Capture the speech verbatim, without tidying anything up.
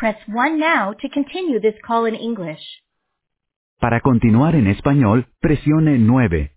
press one now to continue this call in English. Para continuar en español, presione nueve.